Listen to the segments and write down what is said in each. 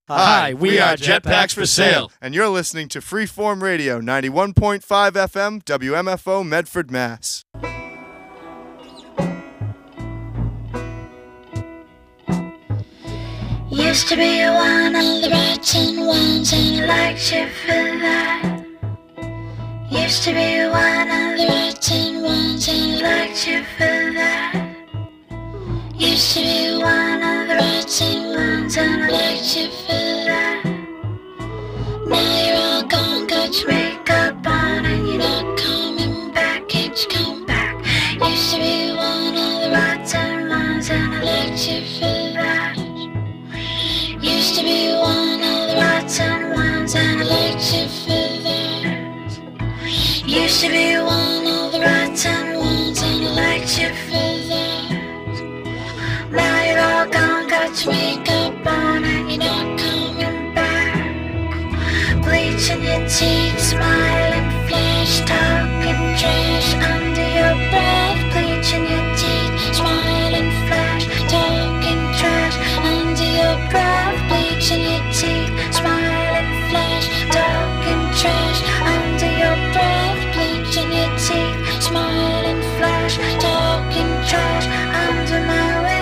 Hi, we are Jetpacks for Sale. And you're listening to Freeform Radio, 91.5 FM, WMFO, Medford, Mass. Used to be one of the rotten ones, and I liked you for that. Used to be one of the rotten ones, and I liked you for that. Used to be one of the rotten ones, and I liked you for that. Now you're all gone, got your makeup on, and you're not coming back. Can't you come back? Used to be one of the rotten ones, and I liked you for that. Used to be one of the rotten ones, and I liked you for that. Used to be one of the rotten ones, and I liked you for that. Now you're all gone, got your makeup on, and you're not coming back. Bleaching your teeth, smiling, flash, talking trash under your breath. Bleaching your teeth, smiling, flash, talking trash under your breath. Bleaching your teeth, smiling, flash, talking trash under your breath. Bleaching your teeth, smiling, flash, talking trash under my window.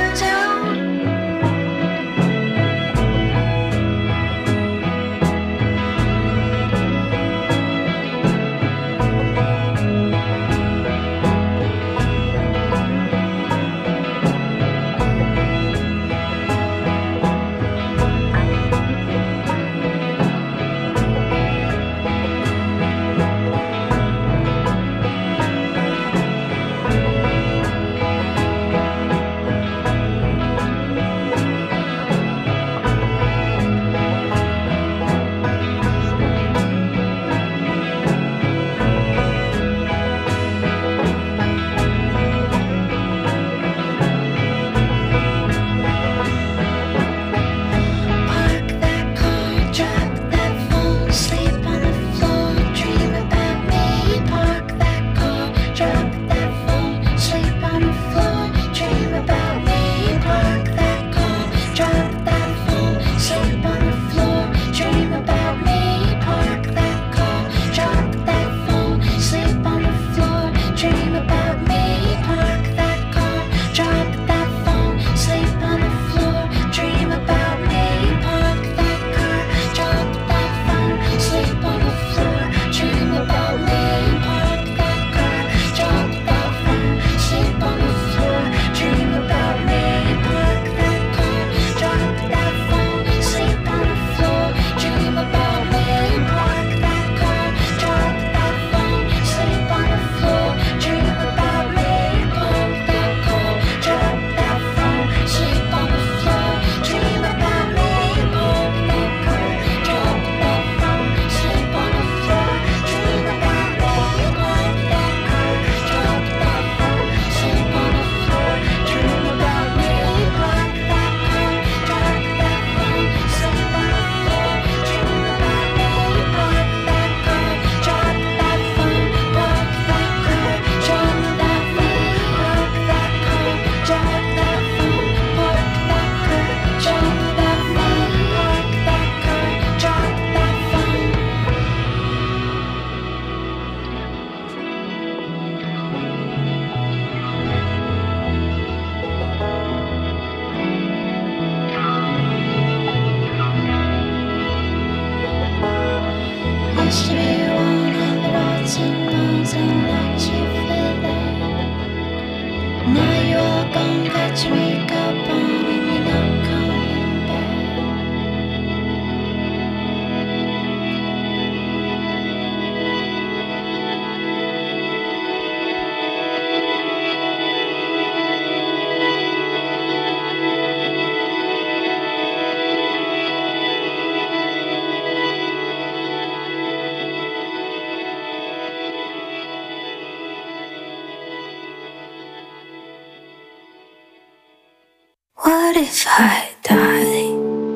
What if I die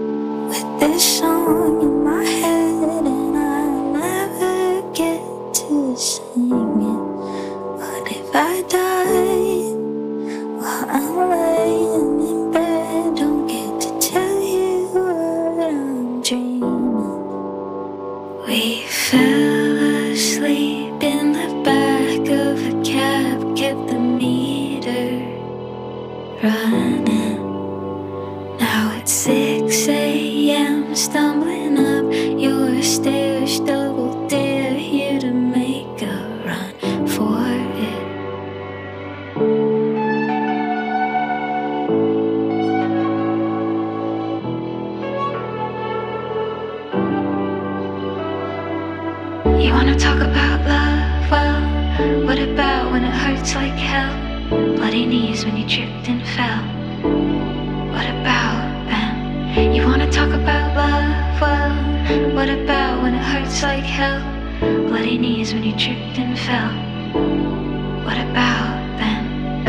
with this song in my head and I never get to sing it? What if I die while I'm laying in bed? Don't get to tell you what I'm running. Now it's 6 a.m. stumbling up your stairs. Double dare you to make a run for it. You wanna talk about love? Well, what about when it hurts like hell? Bloody knees when you tripped and fell. What about them? You wanna talk about love? Well, what about when it hurts like hell? Bloody knees when you tripped and fell. What about them?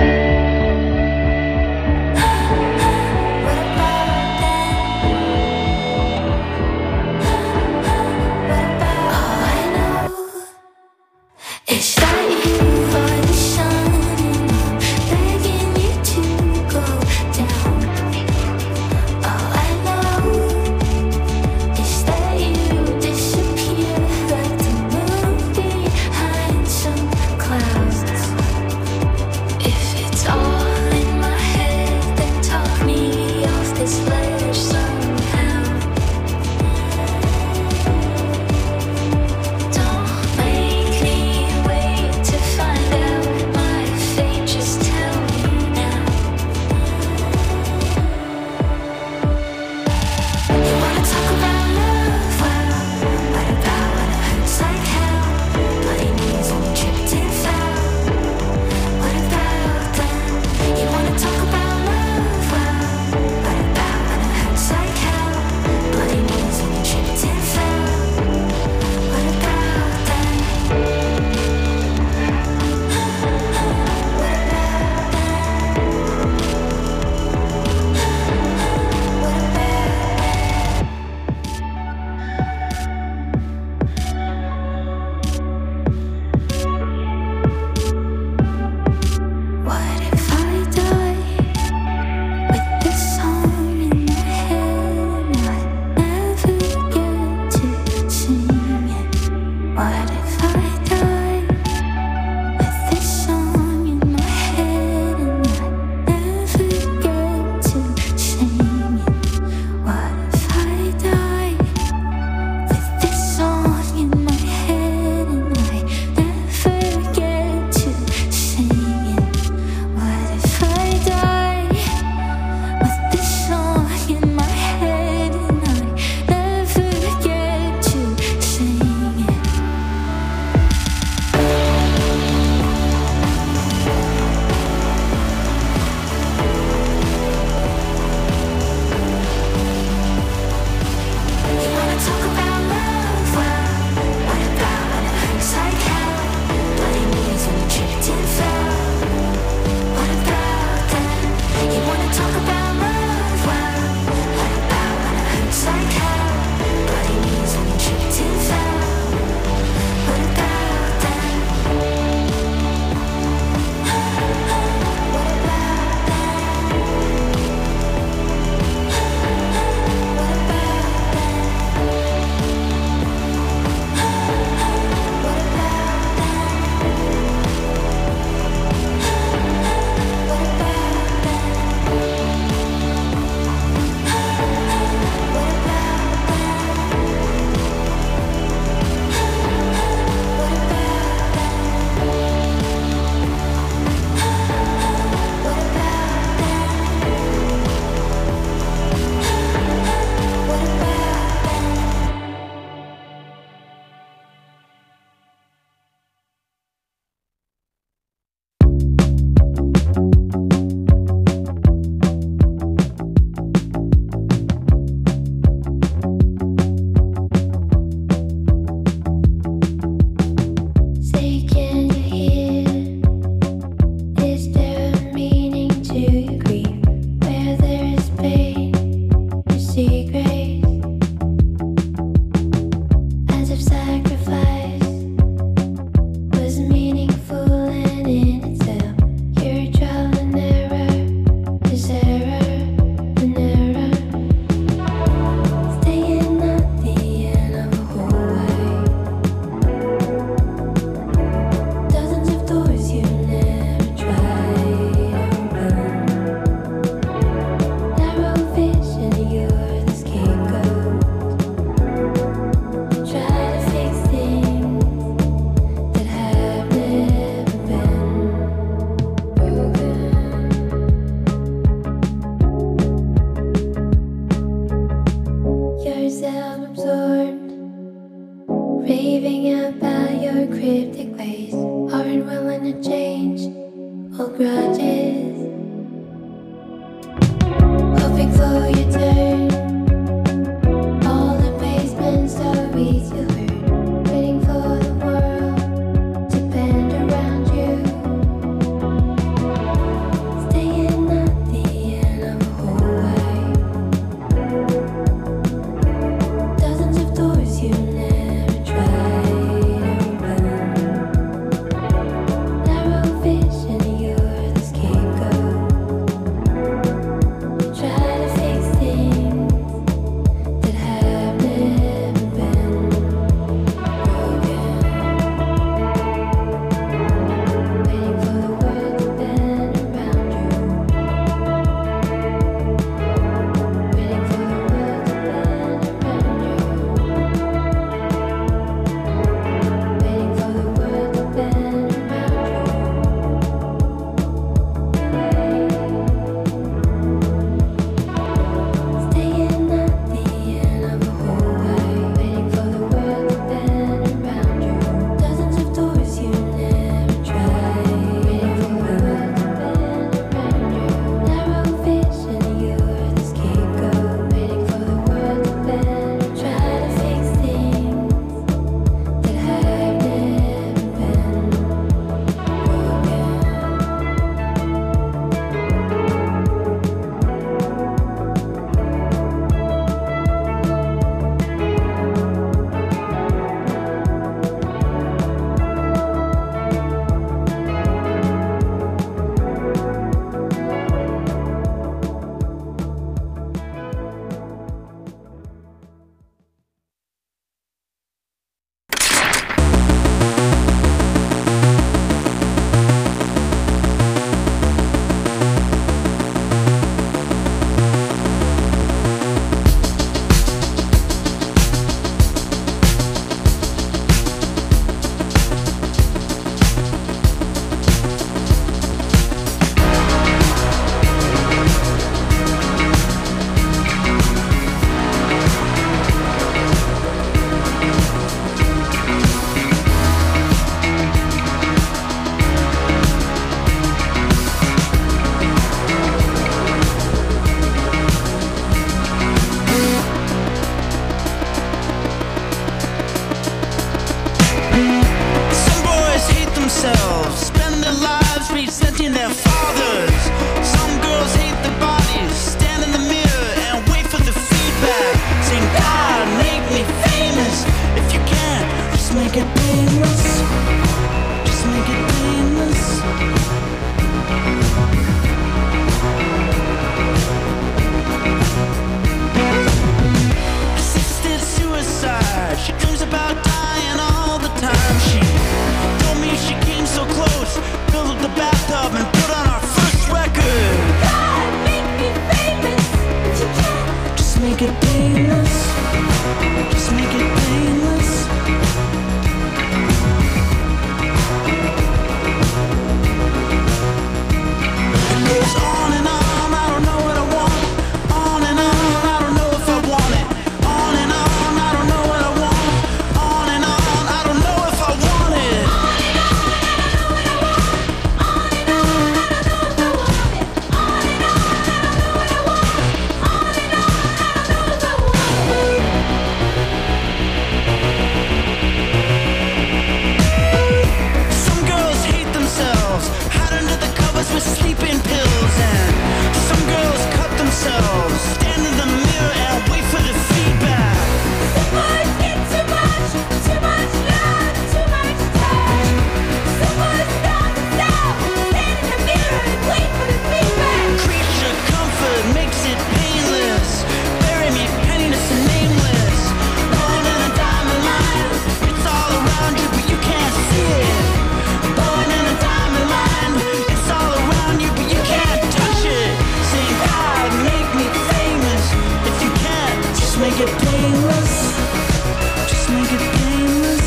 Is that you or the sun begging you to go down? All I know is that you disappear like the moon behind some clouds. cryptic ways aren't willing to change old grudges. Hoping for your turn. All the basement stories you heard, waiting for the world to bend around you. Staying at the end of a hallway. Dozens of doors you never tried open. Narrow vision, you're the scapegoat. Try to fix things that have never been broken. Waiting for the world to bend around you. Waiting for the world to bend around you. Waiting for the world to bend Staying at the end of a hallway, waiting for the world to bend around you. Dozens of doors you never tried, waiting for the world to bend around you. Narrow vision, you're the scapegoat, waiting for the world to bend. Try to fix things that have never been broken. Some boys hate themselves, spend their lives resenting their fathers. Some girls hate their bodies, stand in the mirror and wait for the feedback. Saying, God, make me famous. If you can't, just make it painless. Just make it painless. Assisted suicide. She dreams about dying all the time. She told me she came so close, filled up the bathtub and put on our first record. God, make me famous, but you can't. Just make it painless. Just make it painless. It goes on and on, I don't know what I want. On and on, I don't know if I want it. On and on, I don't know what I want. On and on, I don't know if I want it. Some girls hate themselves, hide under the covers with sleeping pills. And some girls cut themselves, stand in the mirror and wait for the feedback. Some boys get too much love, too much touch. Some boys stop themselves, stand in the mirror and wait for the feedback. Creature comfort makes it painless. Bury me penniless and nameless. Born in a diamond line, it's all around you but you can't see it. Born in a diamond line, it's all around you but you can't touch it. Saying, God, make me famous. If you can't, just make it painless. Just make it painless.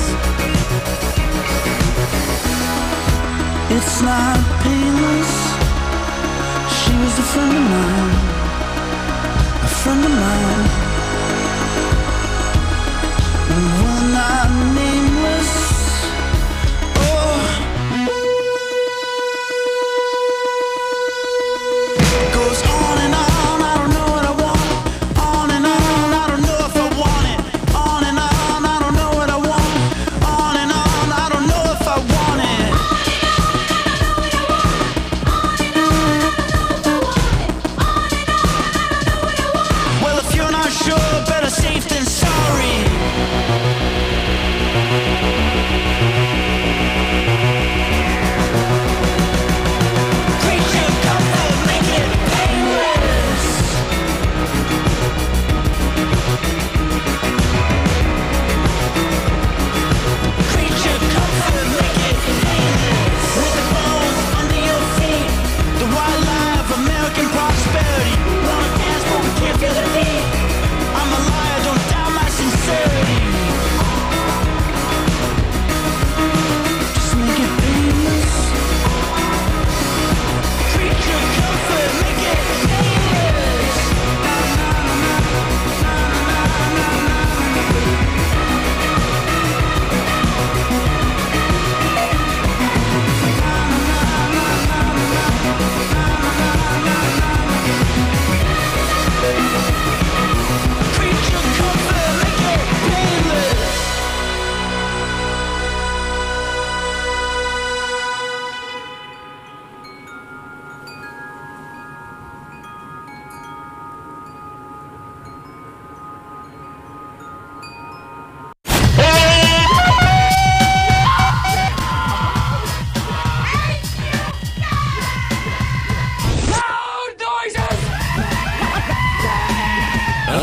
It's not painless. She was a friend of mine. A friend of mine. And we're not nameless.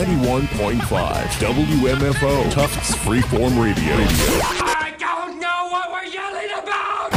91.5 WMFO Tufts Freeform Radio. I don't know what we're yelling about!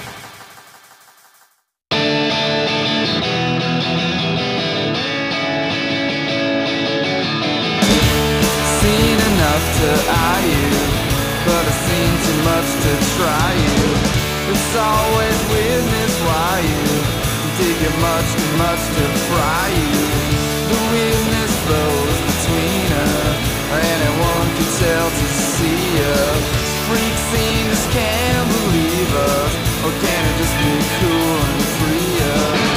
Seen enough to eye you, but I've seen too much to try you. It's always weirdness why you dig it much too much to fry you. The weirdness flows between us, anyone can tell to see us. Freak scene just can't believe us, or can it just be cool and free us?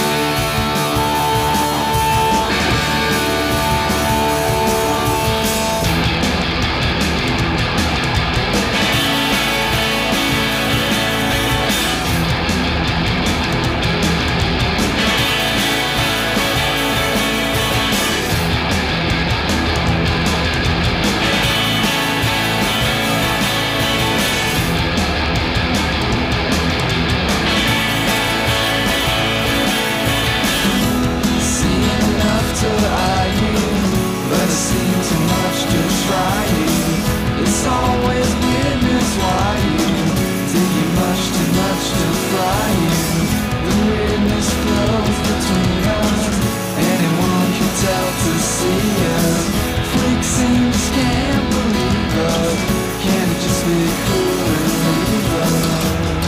It's always weirdness why you dig you much too much to fry you. The weirdness flows between us, anyone can tell to see us. Freak seems can't believe us, can it just be cool and leave us?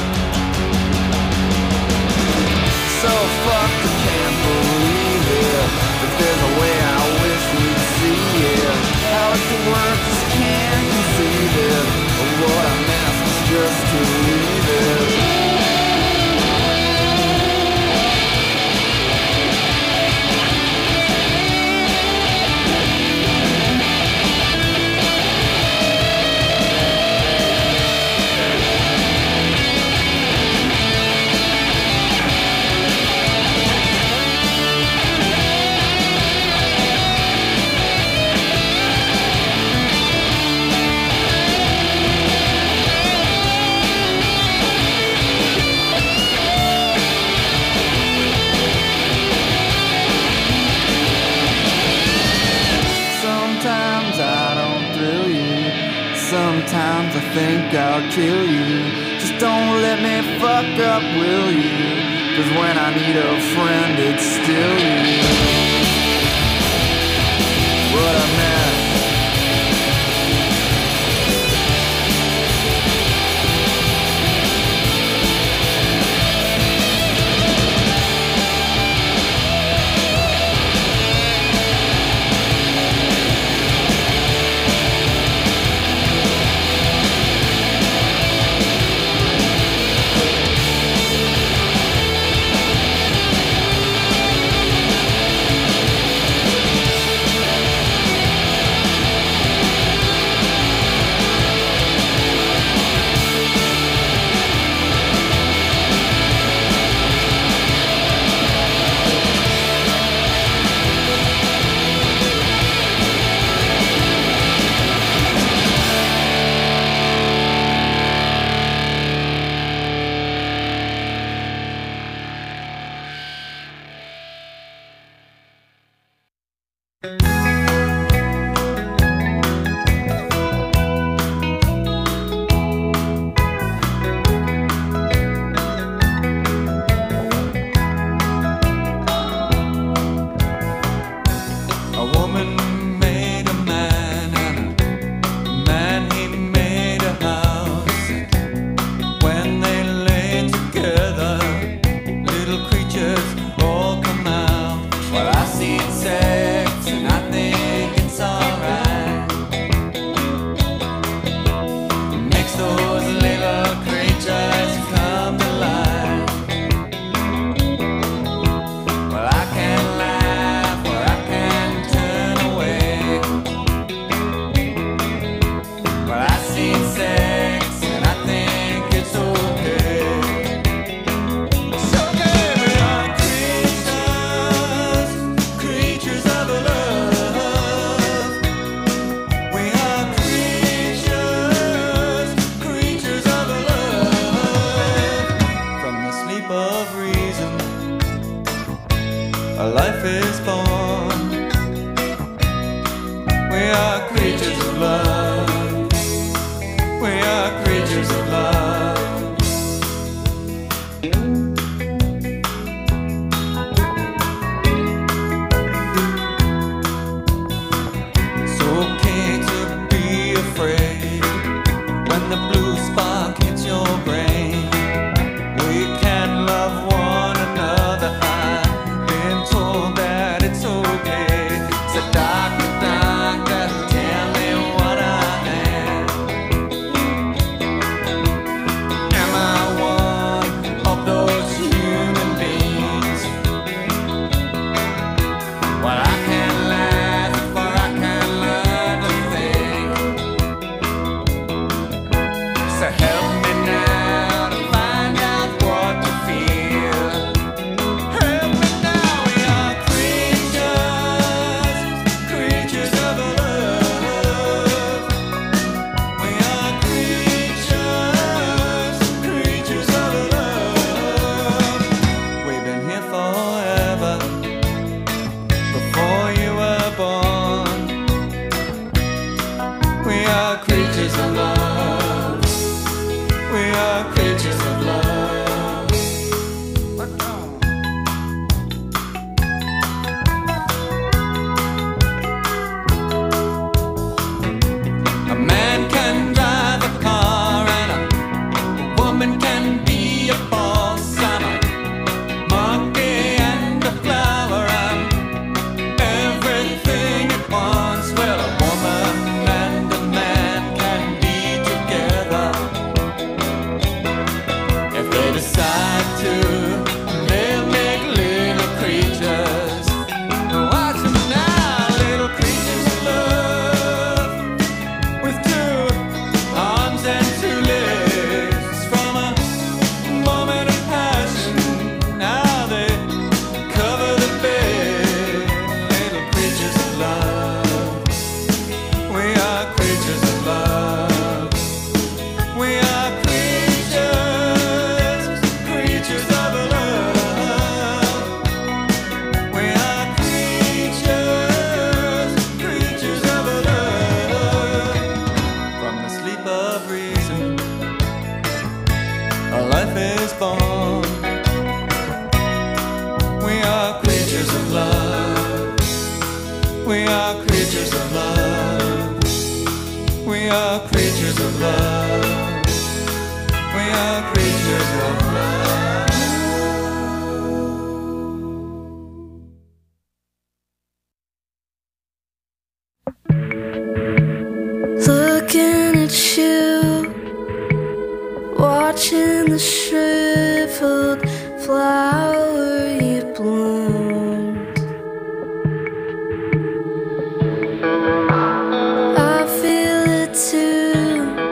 So fucked I can't believe it, but there's a way I wish we'd see it. How it could work just can't conceive it, but what I meant was just to leave it. Sometimes I think I'll kill you. Just don't let me fuck up, will you? 'Cause when I need a friend, it's still you. What I meant. We are creatures of love. We are creatures of love. It's okay to be afraid when the blue spark hits your brain. We can love one another. I've been told that it's okay. So doctor, doctor, tell me what I am. Am I one of those human beings? Well, I can't laugh, for I can't learn a thing. So help me now to find out what to feel. Help me now, we are creatures, creatures of love. We are creatures, creatures of love. We've been here forever, before you were born. We are creatures of love. We are creatures of love. A man can drive a car and a woman can be a boss. I'm a monkey and a flower. I'm everything at once. Well, a woman and a man can be together if they decide to. They'll make little creatures. Watch them now, little creatures of love, with two arms and two legs. From a moment of passion, now they cover the bed. Little creatures of love. We are creatures of love. We are creatures, creatures of love. We are creatures, creatures of love. From the sleep of reason, a life is born. We are creatures of love. We are creatures of love. We are creatures of love. We are creatures of love. Looking at you, watching the shriveled flower you bloomed. I feel it too,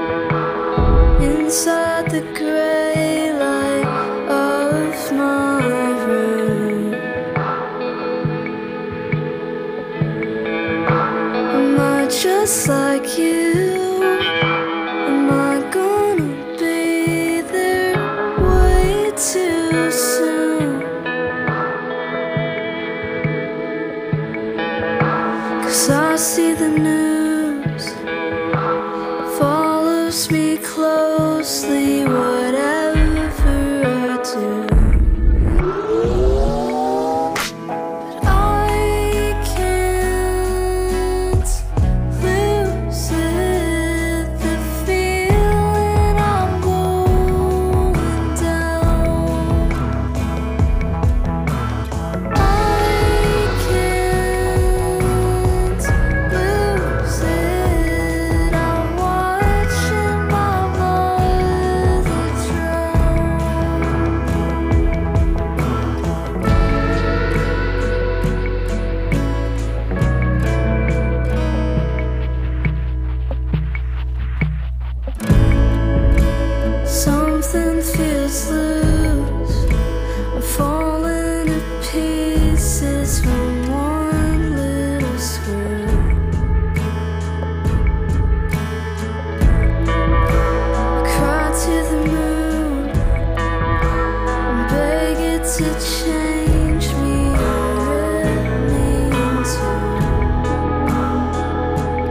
inside the gray light of my room. Am I just like you? Am I gonna be there way too soon? 'Cause I see the news follows me closely, whatever I do. But I can't lose it, the feeling I'm going down. I can't lose it, I'm watching my mother drown. Something feels loose, I'm falling to pieces from one little screw. I cry to the moon and beg it to change me or rip me in two.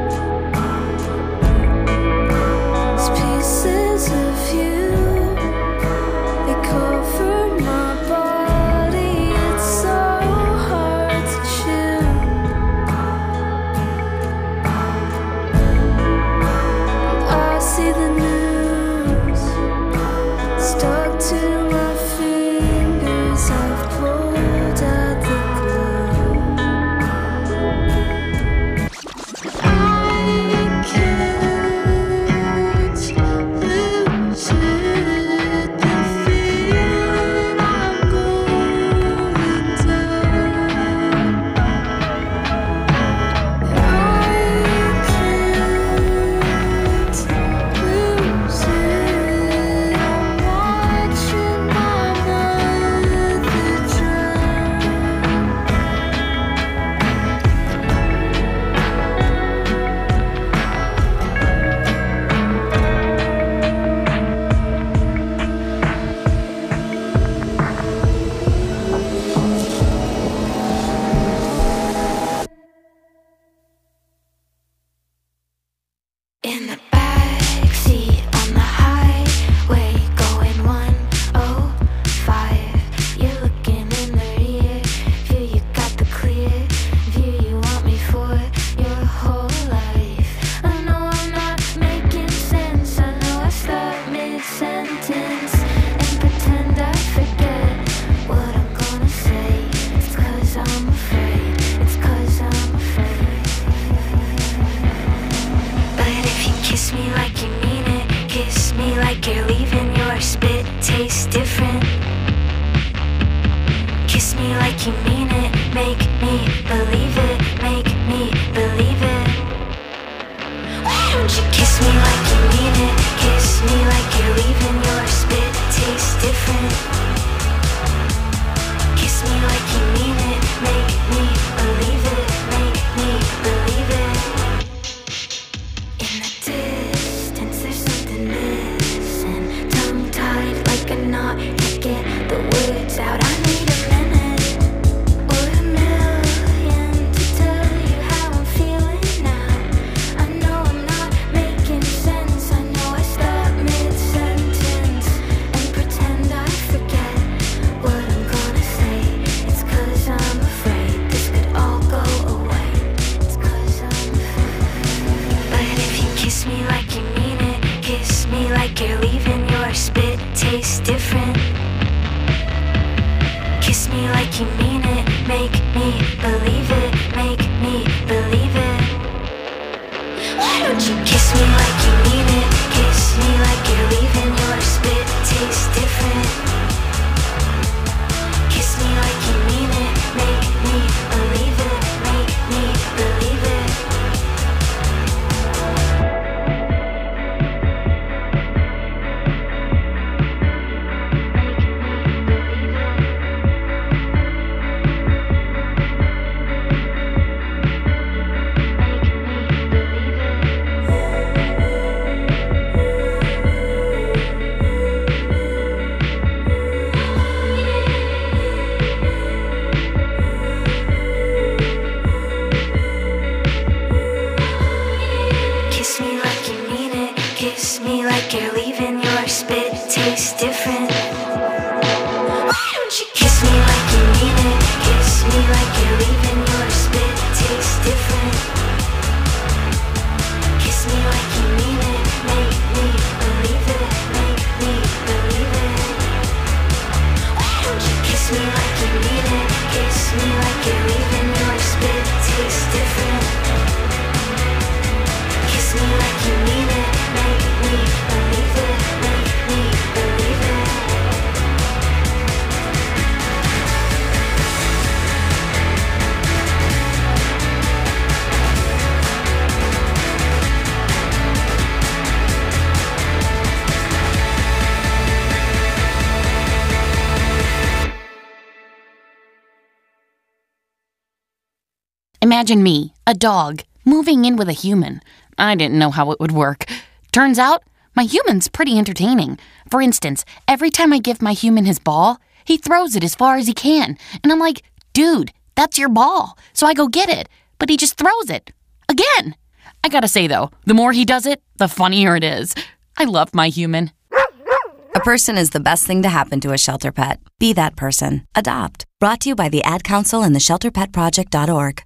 Imagine me, a dog, moving in with a human. I didn't know how it would work. Turns out, my human's pretty entertaining. For instance, every time I give my human his ball, he throws it as far as he can. And I'm like, dude, that's your ball. So I go get it. But he just throws it. Again. I gotta say, though, the more he does it, the funnier it is. I love my human. A person is the best thing to happen to a shelter pet. Be that person. Adopt. Brought to you by the Ad Council and the ShelterPetProject.org.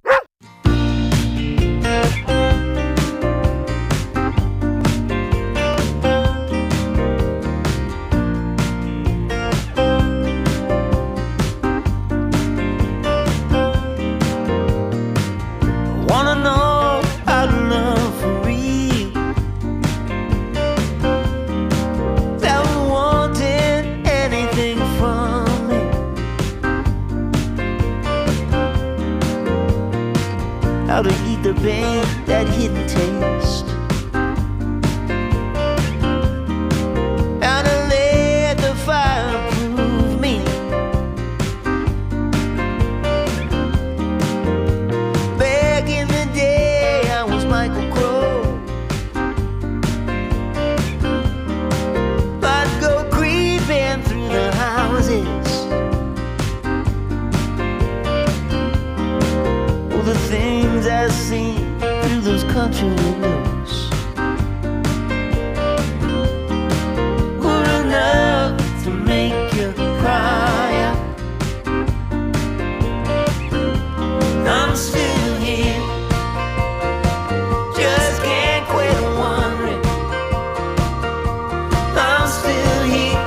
Wanna know how to love for real? Never wanted anything from me. How to eat the bait, that hidden taste. How to let the fire prove me. Back in the day, I was Michael Crowe. I'd go creeping through the houses. Oh, the things I see through those country windows were enough to make you cry out. I'm still here, just can't quit wondering. I'm still here,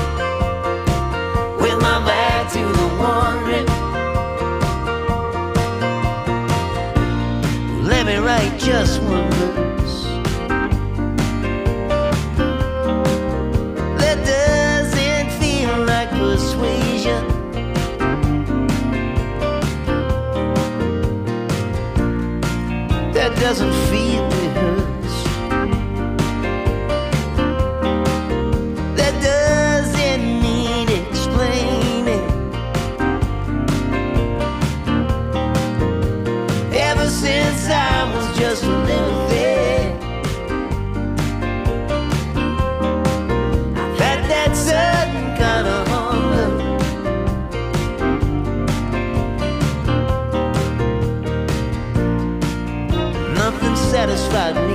with my back to the wondering. Let me write just one verse that doesn't feel like persuasion. That doesn't feel rehearsed. That doesn't need explaining. Ever since I was just a little thing, I've had that certain kind of hunger. Nothing satisfied me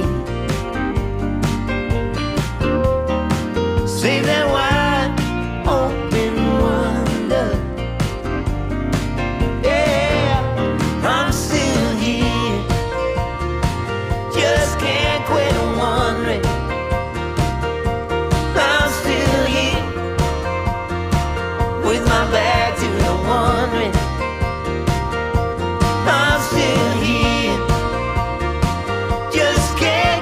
save that wide open wonder. Yeah, I'm still here, just can't quit wondering. I'm still here, with my back to the wondering. I'm still here, just can't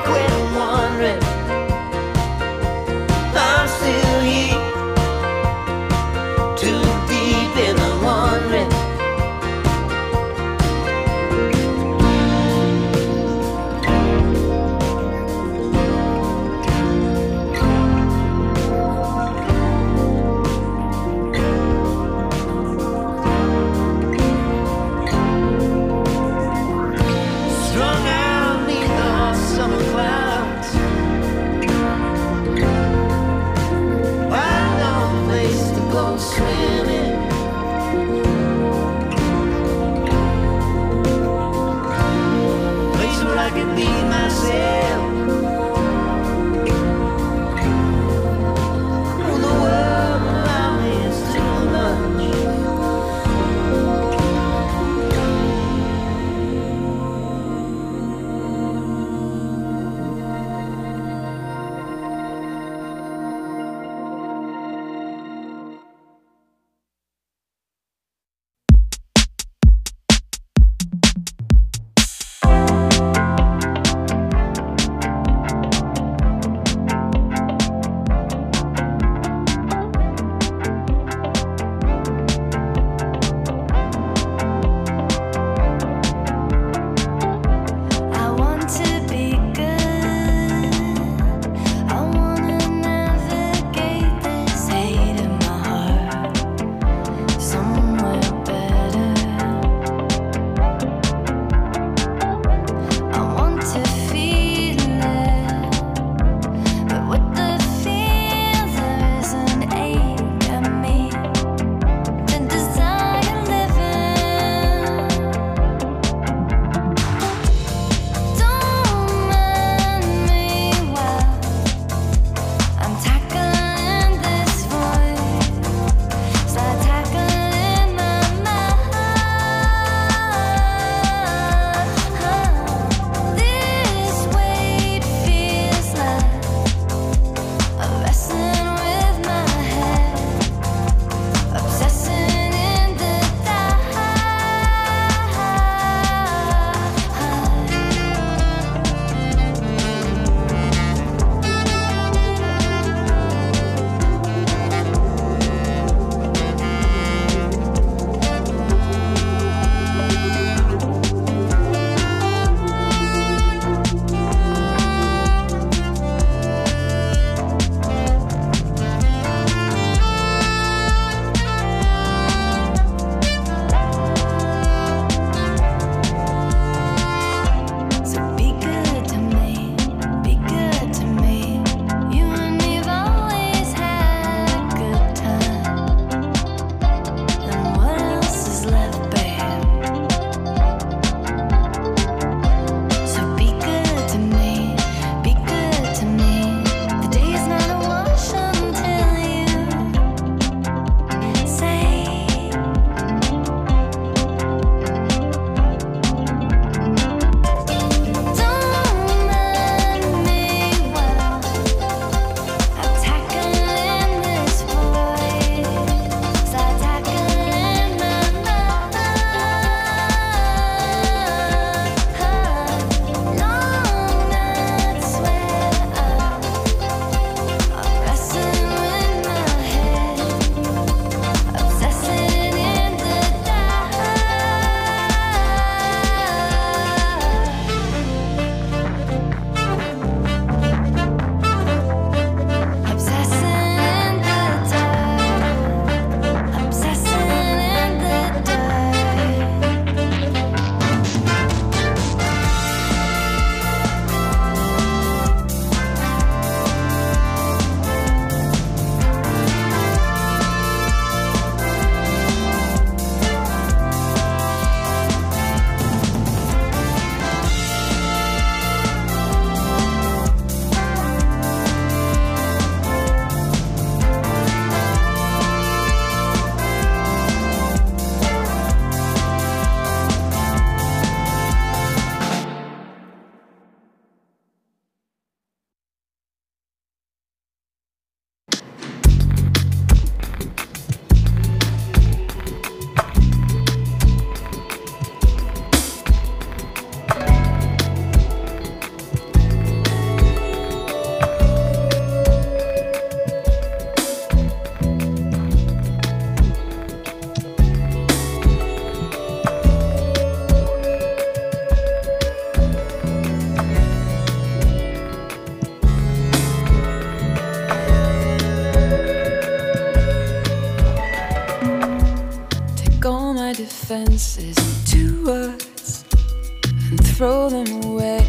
offenses into words and throw them away.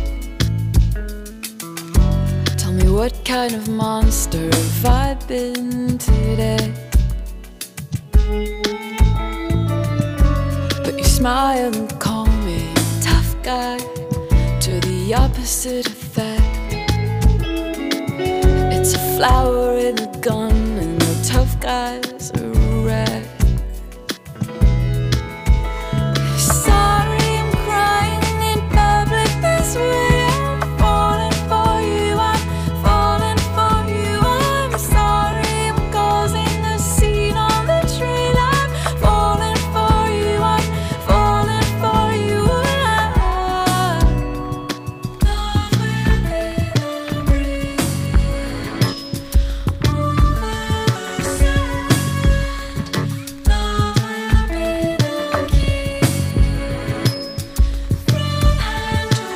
Tell me, what kind of monster have I been today? But you smile and call me tough guy, to the opposite effect. It's a flower in a gun and the tough guys are a wreck. Sorry, I'm crying in public this way. I'm falling for you, I'm falling for you. I'm sorry, I'm causing a scene on the train. I'm falling for you, I'm falling for you. Love will be the bridge over the sand. Love will be the key from hand to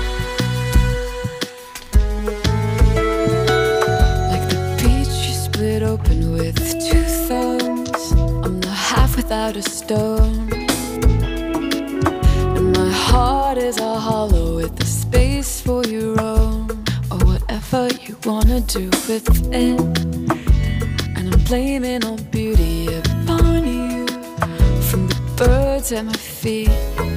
heart. Like the peach you split open with two thumbs, I'm the half without a stone. And my heart is a hollow with a space for your own, or whatever you wanna do with it. And I'm blaming all beauty upon you, from the birds at my feet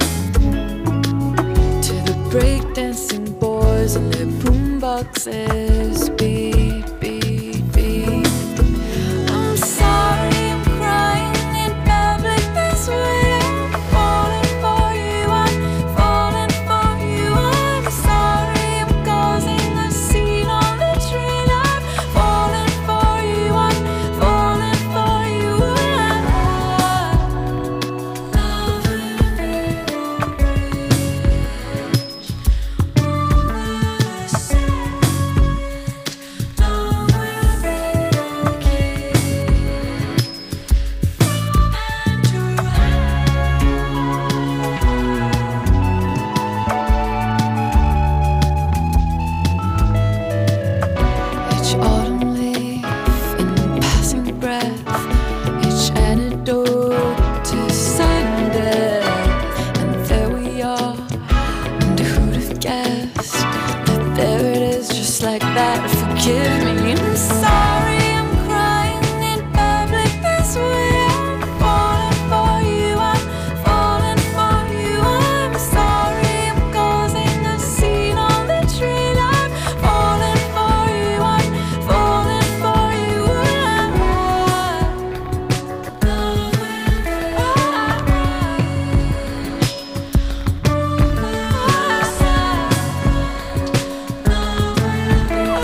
to the breakdancing boys and their boomboxes. Beat, beat, beat. I'm sorry, I'm crying in public this way. I'm falling for you, I'm falling for you. I'm sorry, I'm causing a scene on the train. I'm falling for you, I'm falling for you. Love will be the bridge over the sand. Love will be the key from hand to heart. Each autumn leaf in passing breath, each antidote to sudden death. And there we are, and who'd have guessed that there it is, just like that. Forgive me, I'm sorry, I'm crying in public this way. I'm falling for you, I'm falling for you. I'm sorry, I'm causing a scene on the train. I'm falling for you, I'm falling for you. Love will be the bridge over the sand. Love will be the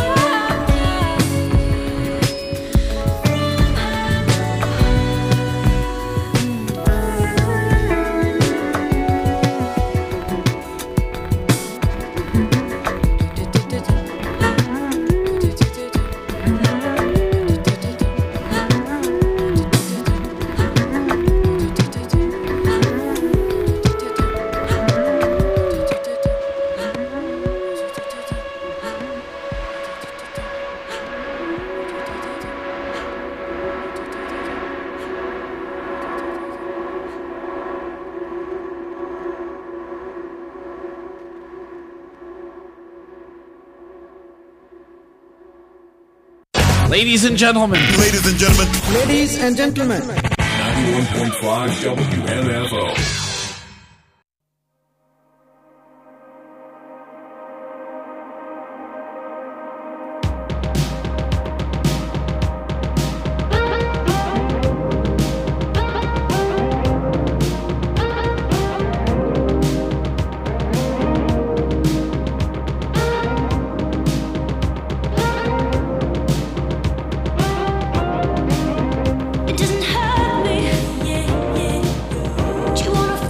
Ladies and gentlemen. Ladies and gentlemen. Ladies and gentlemen. 91.5 WMFO. It doesn't hurt me. Do you wanna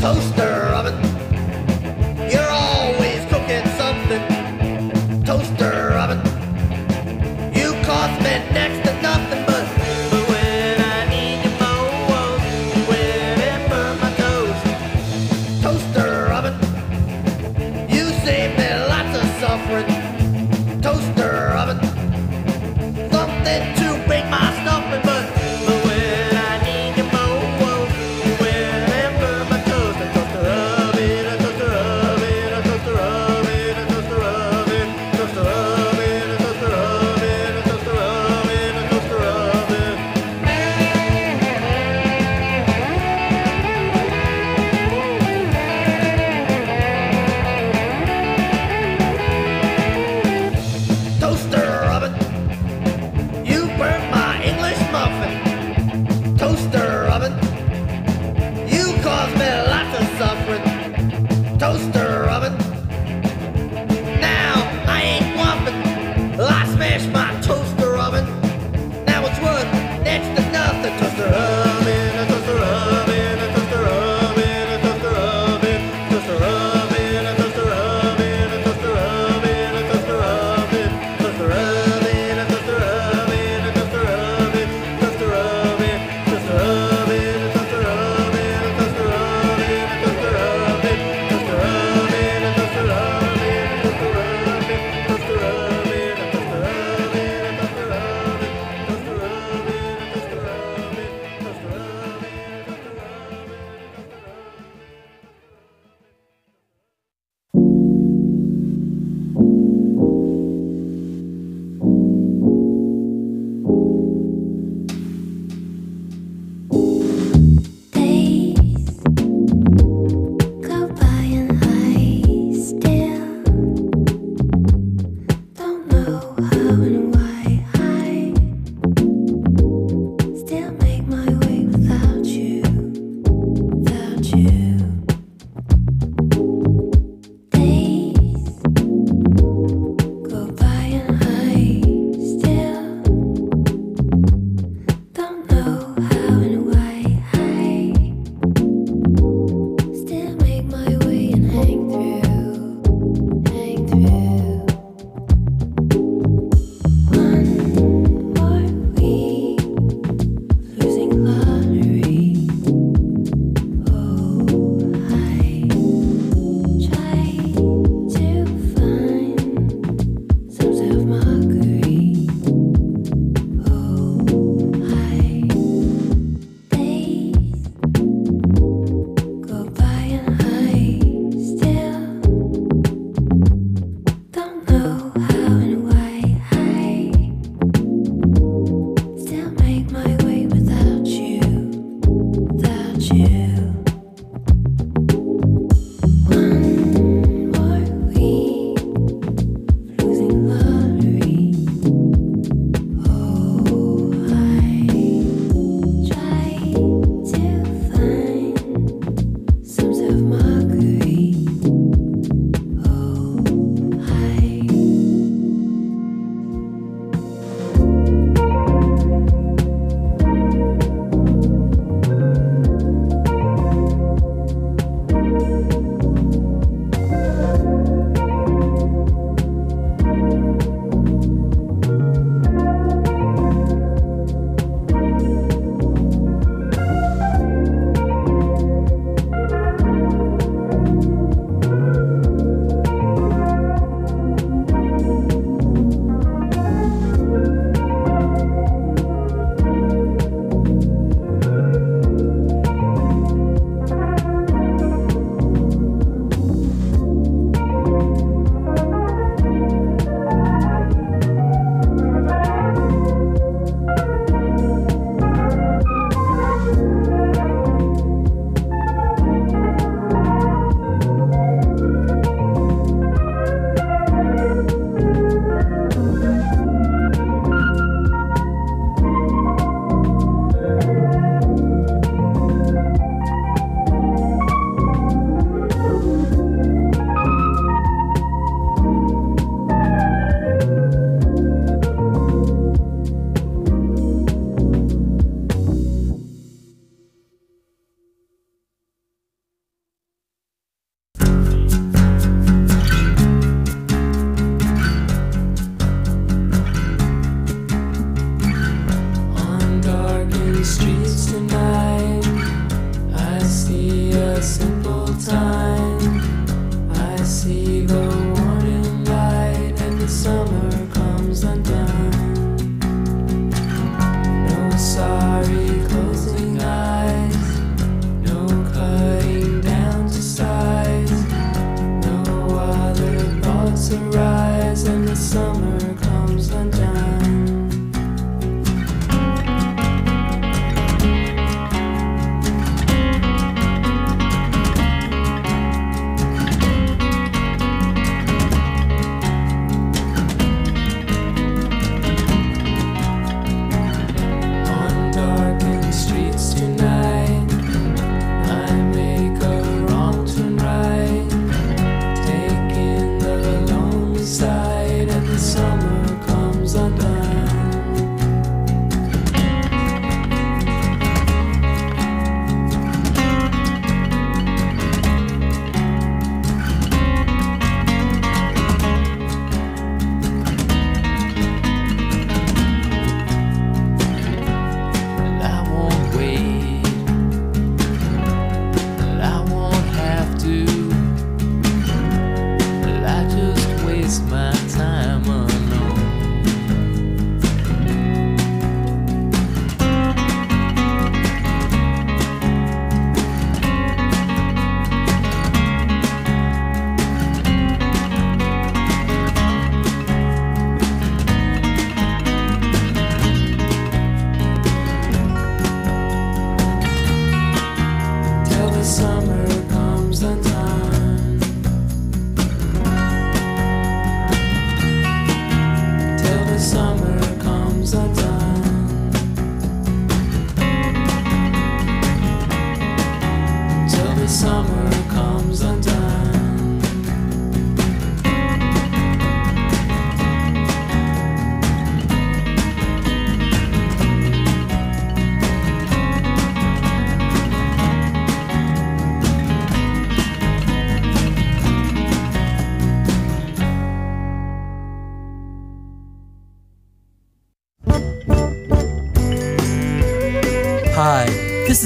Toaster oven, you're always cooking something. Toaster oven, you cost me next to nothing, but when I need you most, you went and burned my toast. Toaster oven, you save me lots of suffering. Toaster oven, something to break my stuffing, but when I need you most, you went and burned my toast. A toaster oven, a toaster oven, a toaster oven, a toaster oven, toaster oven, a toaster oven, a toaster oven, a toaster oven.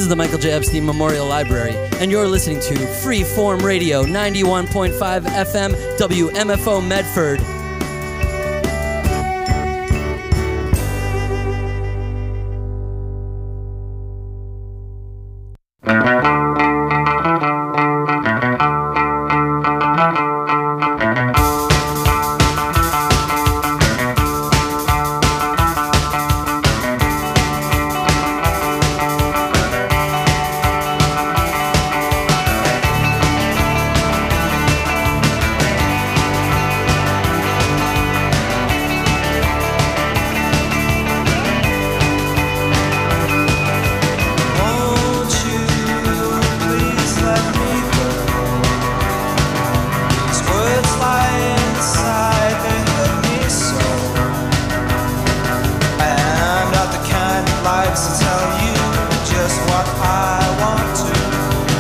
the Michael J. Epstein Memorial Library, and you're listening to Freeform Radio, 91.5 FM, WMFO Medford.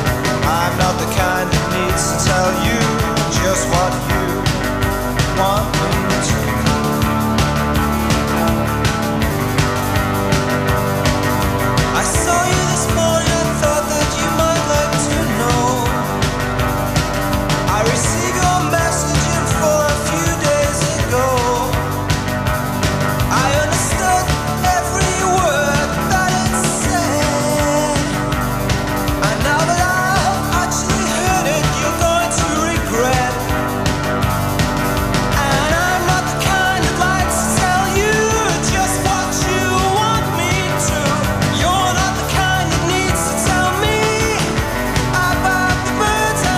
Just what you want.